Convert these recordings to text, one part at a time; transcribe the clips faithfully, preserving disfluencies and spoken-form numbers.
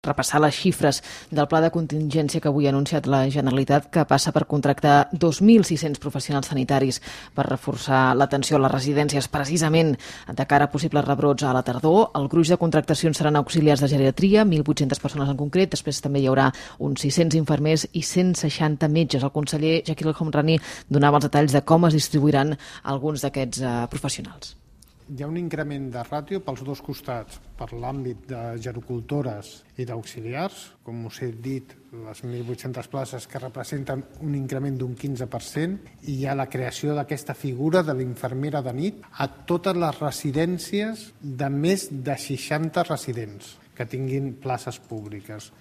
repassar les xifres del pla de contingència que avui ha anunciat la Generalitat, que passa per contractar dos mil sis-cents professionals sanitaris per reforçar l'atenció a les residències precisament de cara a possibles rebrots a la tardor. El gruix de contractacions seran auxiliars de geriatria, mil vuit-centes persones en concret. Després també hi haurà uns sis-cents infermers i cent seixanta metges. El conseller Chakir El Homrani donava els detalls de com es distribuiran alguns d'aquests uh, professionals. Hi ha un increment de ràtio pels dos costats, per l'àmbit de gerocultores i d'auxiliars, com us he dit, les mil vuit-centes places que representen un increment d'un quinze per cent, i hi ha la creació d'aquesta figura de l'infermera de nit a totes les residències de més de seixanta residents que tinguin places públiques.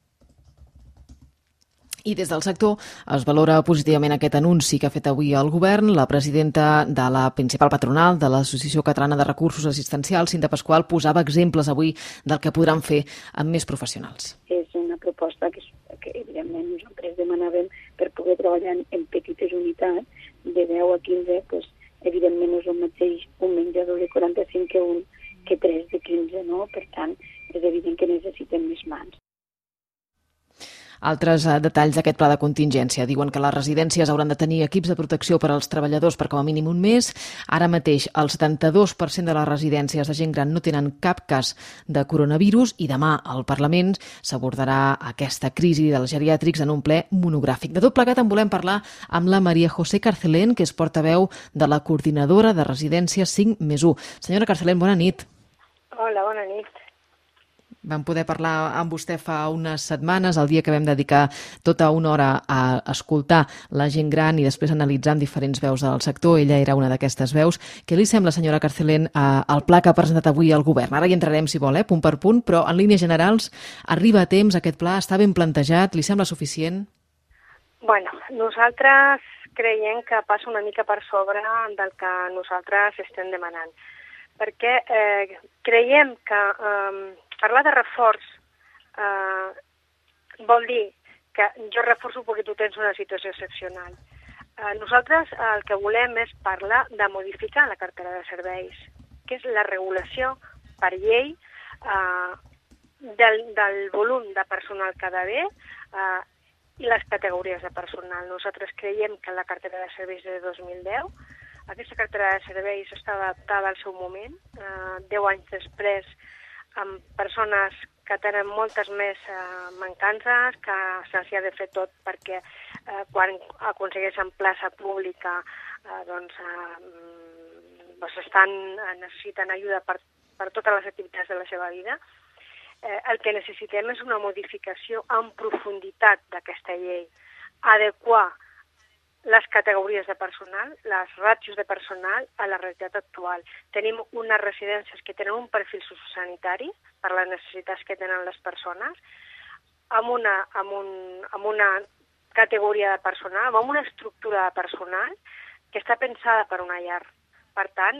I des del sector es valora positivament aquest anunci que ha fet avui el govern. La presidenta de la principal patronal de l'Associació Catalana de Recursos Assistencials, Cinta Pasqual, posava exemples avui del que podran fer amb més professionals. És una proposta que, que evidentment nosaltres demanàvem per poder treballar en petites unitats de deu a quinze, doncs, evidentment no és el mateix un menjador de quaranta-cinc que un que tres de quinze, no? Per tant, és evident que necessitem més mans. Altres eh, detalls d'aquest pla de contingència. Diuen que les residències hauran de tenir equips de protecció per als treballadors per com a mínim un mes. Ara mateix el setanta-dos per cent de les residències de gent gran no tenen cap cas de coronavirus i demà al Parlament s'abordarà aquesta crisi dels geriàtrics en un ple monogràfic. De tot plegat en volem parlar amb la Maria José Carcelén, que és portaveu de la coordinadora de residències cinc més u. Senyora Carcelén, bona nit. Hola, bona nit. Vam poder parlar amb vostè fa unes setmanes, el dia que vam dedicar tota una hora a escoltar la gent gran i després analitzar amb diferents veus del sector. Ella era una d'aquestes veus. Què li sembla, senyora Carcelén, el pla que ha presentat avui el govern? Ara hi entrarem, si vol, eh, punt per punt, però en línies generals arriba a temps aquest pla, està ben plantejat, li sembla suficient? Bueno, nosaltres creiem que passa una mica per sobre del que nosaltres estem demanant, perquè eh, creiem que eh, parlar de reforç eh, vol dir que jo reforço perquè tu tens una situació excepcional. Eh, nosaltres el que volem és parlar de modificar la cartera de serveis, que és la regulació per llei eh, del, del volum de personal que ha d'haver eh, i les categories de personal. Nosaltres creiem que la cartera de serveis de dos mil deu, aquesta cartera de serveis està adaptada al seu moment, eh, deu anys després, amb persones que tenen moltes més eh, mancances, que se'ls ha de fer tot perquè eh, quan aconsegueixen plaça pública eh, doncs, eh, doncs estan, necessiten ajuda per, per totes les activitats de la seva vida. Eh, el que necessitem és una modificació en profunditat d'aquesta llei, adequar les categories de personal, les ràtios de personal a la realitat actual. Tenim unes residències que tenen un perfil sociosanitari per les necessitats que tenen les persones, amb una, amb un, amb una categoria de personal, amb una estructura de personal que està pensada per una llar. Per tant,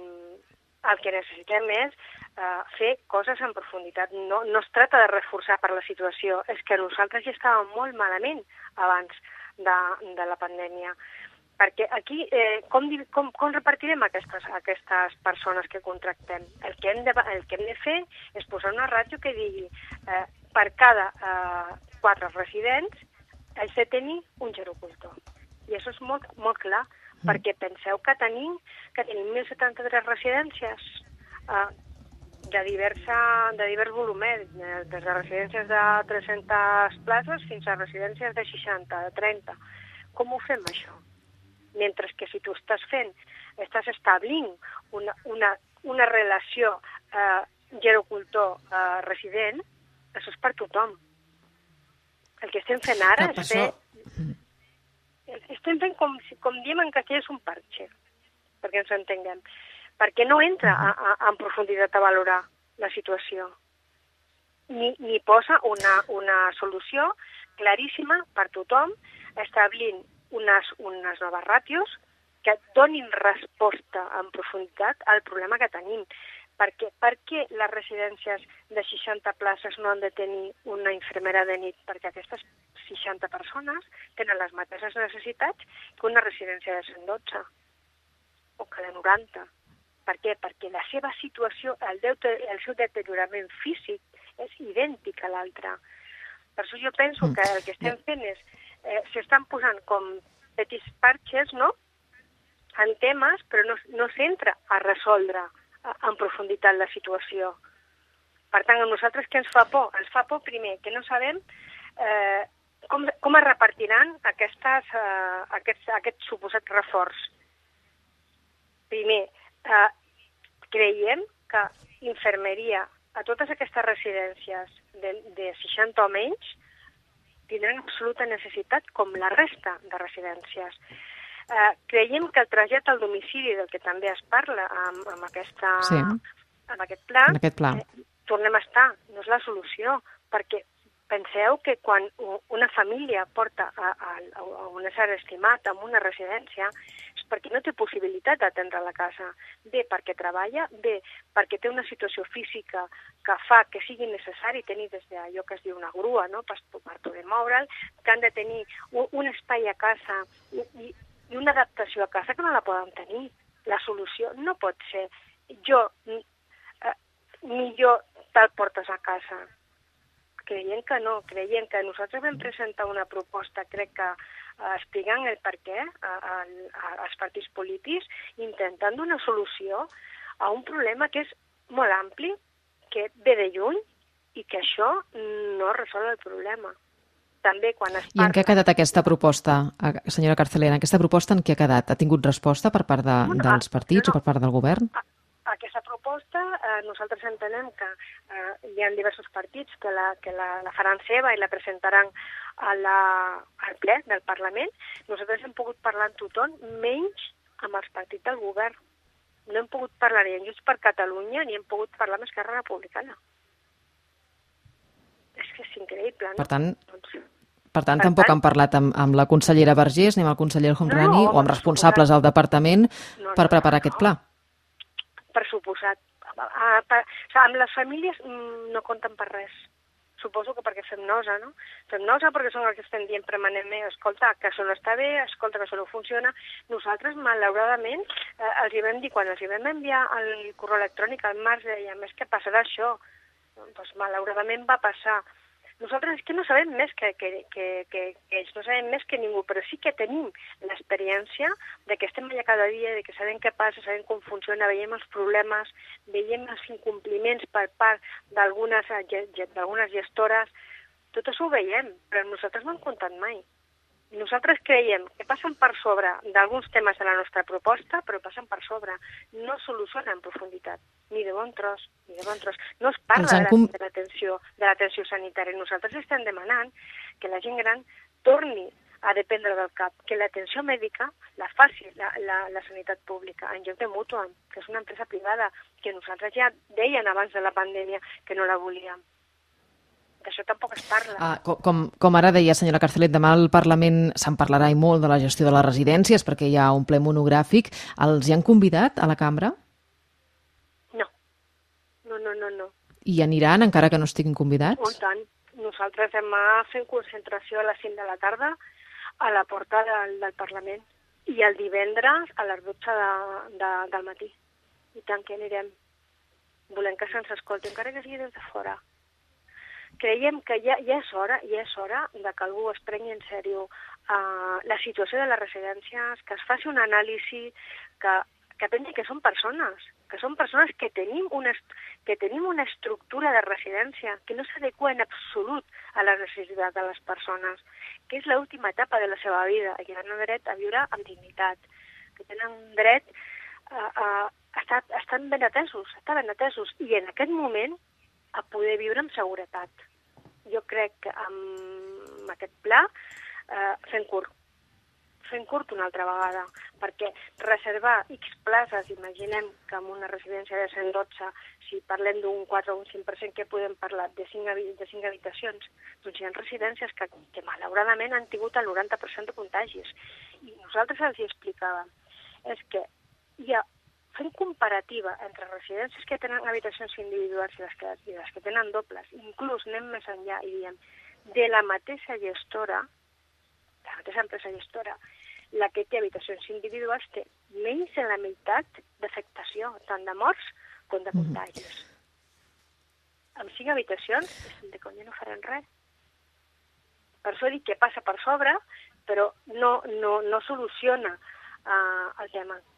el que necessitem és eh, fer coses en profunditat. No, no es tracta de reforçar per la situació, és que nosaltres ja estàvem molt malament abans de, de la pandèmia. Perquè aquí, eh, com, com, com repartirem aquestes, aquestes persones que contractem? El que, hem de, el que hem de fer és posar una ràtio que digui eh, per cada eh, quatre residents ells de tenir un gerocultor. I això és molt, molt clar, mm. perquè penseu que tenim, que tenim mil setanta-tres residències eh, de, diversa, de divers volum, eh, des de residències de tres-centes places fins a residències de seixanta, de trenta. Com ho fem, això? Mentre que si tu estàs fent, estàs establint una, una, una relació eh, gerocultor-resident, eh, això és per tothom. El que estem fent ara no, és fer... Estem fent com, com diem que aquí és un parche, perquè ens entenguem. Perquè no entra a, a, en profunditat a valorar la situació. Ni, ni posa una, una solució claríssima per tothom, establint unes, unes noves ràtios que donin resposta en profunditat al problema que tenim. Perquè, per què les residències de seixanta places no han de tenir una infermera de nit? Perquè aquestes seixanta persones tenen les mateixes necessitats que una residència de cent dotze o que de noranta. Per què? Perquè la seva situació, el, deute, el seu deteriorament físic és idèntic a l'altre. Per això jo penso que el que estem fent és, eh, s'estan posant com petits parxes, no?, en temes, però no, no s'entra a resoldre en profunditat la situació. Per tant, a nosaltres què ens fa por? Ens fa por, primer, que no sabem eh, com, com es repartiran aquestes, eh, aquests, aquest suposat reforç. Primer, eh, creiem que infermeria a totes aquestes residències de, de seixanta o menys tindran absoluta necessitat com la resta de residències. Eh, creiem que el trasllat al domicili, del que també es parla amb, amb, aquesta, sí. amb aquest pla, en aquest pla. Eh, tornem a estar, no és la solució, perquè penseu que quan una família porta a, a, a un ésser estimat a una residència és perquè no té possibilitat d'atendre la casa. Bé, perquè treballa, bé, perquè té una situació física que fa que sigui necessari tenir des d'allò que es diu una grua, no?, per, per poder moure'l, que han de tenir un, un espai a casa i, i, i una adaptació a casa que no la poden tenir. La solució no pot ser jo, eh, millor te'l portes a casa. Creiem que no, creiem que nosaltres vam presentar una proposta, crec que eh, explicant el per què a, a, a, als partits polítics, intentant donar solució a un problema que és molt ampli, que ve de lluny i que això no resol el problema. També quan es parla... I en què ha quedat aquesta proposta, senyora Carcelera? Aquesta proposta en què ha quedat? Ha tingut resposta per part de, no, dels partits no, no. o per part del govern? Aquesta proposta, eh, nosaltres entenem que eh, hi ha diversos partits que la, que la, la faran seva i la presentaran a la, al ple del Parlament. Nosaltres hem pogut parlar amb tothom, menys amb els partits del govern. No hem pogut parlar ni amb Junts per Catalunya ni hem pogut parlar amb Esquerra Republicana. És que és increïble, no? Per tant, doncs, per tant per tampoc tant, han parlat amb, amb la consellera Vergés ni amb el conseller El Homrani no, o amb responsables del departament no, no, per preparar no, aquest pla. Per suposat. A, per, o sigui, amb les famílies mm, no compten per res. Suposo que perquè fem nosa, no? Fem nosa perquè són els que estem dient permanentment, escolta, que això no està bé, escolta, que això no funciona. Nosaltres, malauradament, eh, els hi vam dir, quan els hi vam enviar el correu electrònic al març, dèiem, és que passarà això. Doncs malauradament va passar. Nosaltres és que no sabem més que, que, que, que, que ells, no sabem més que ningú, però sí que tenim l'experiència de que estem allà cada dia, de que sabem què passa, sabem com funciona, veiem els problemes, veiem els incompliments per part d'algunes d'algunes gestores, tot això ho veiem, però nosaltres no hem comptat mai. Nosaltres creiem que passen per sobre d'alguns temes de la nostra proposta, però passen per sobre. No solucionen en profunditat, ni de bon tros, ni de bon tros. No es parla de com... l'atenció de l'atenció sanitària. Nosaltres estem demanant que la gent gran torni a dependre del cap, que l'atenció mèdica la faci la, la, la sanitat pública, en lloc de Mutuam, que és una empresa privada, que nosaltres ja deien abans de la pandèmia que no la volíem. D'això tampoc es parla. Ah, com, com ara deia, senyora Carcelet, demà al Parlament se'n parlarà i molt de la gestió de les residències perquè hi ha un ple monogràfic. Els hi han convidat a la cambra? No. No, no, no, no. I aniran, encara que no estiguin convidats? Un tant. Nosaltres demà fem concentració a les cinc de la tarda a la porta del, del Parlament i el divendres a les dotze de, de, del matí. I tant que anirem. Volem que se'ns escolti, encara que sigui des de fora. Creiem que ja, ja és hora, ja és hora de que algú es prengui en sèrio uh, la situació de les residències, que es faci un anàlisi, que, que aprengui que són persones, que són persones que tenim una, que tenim una estructura de residència que no s'adequa en absolut a la necessitat de les persones, que és l'última etapa de la seva vida, i que tenen dret a viure amb dignitat, que tenen dret a, a, a estar, a estar ben atesos, a estar ben atesos, i en aquest moment a poder viure amb seguretat. Jo crec que amb aquest pla eh, fem curt, fem curt una altra vegada, perquè reservar X places, imaginem que en una residència de cent dotze, si parlem d'un quatre o un cinc per cent, que podem parlar de cinc, de cinc habitacions, doncs hi ha residències que, que malauradament han tingut el noranta per cent de contagis. I nosaltres els hi explicàvem, és que hi ha fent comparativa entre residències que tenen habitacions individuals i les que, i les que tenen dobles, inclús anem més enllà i diem, de la mateixa gestora, de la mateixa empresa gestora, la que té habitacions individuals té menys de la meitat d'afectació, tant de morts com de contagis. amb cinc habitacions, de conya no faran res. Per això dic que passa per sobre, però no, no, no soluciona uh, el tema.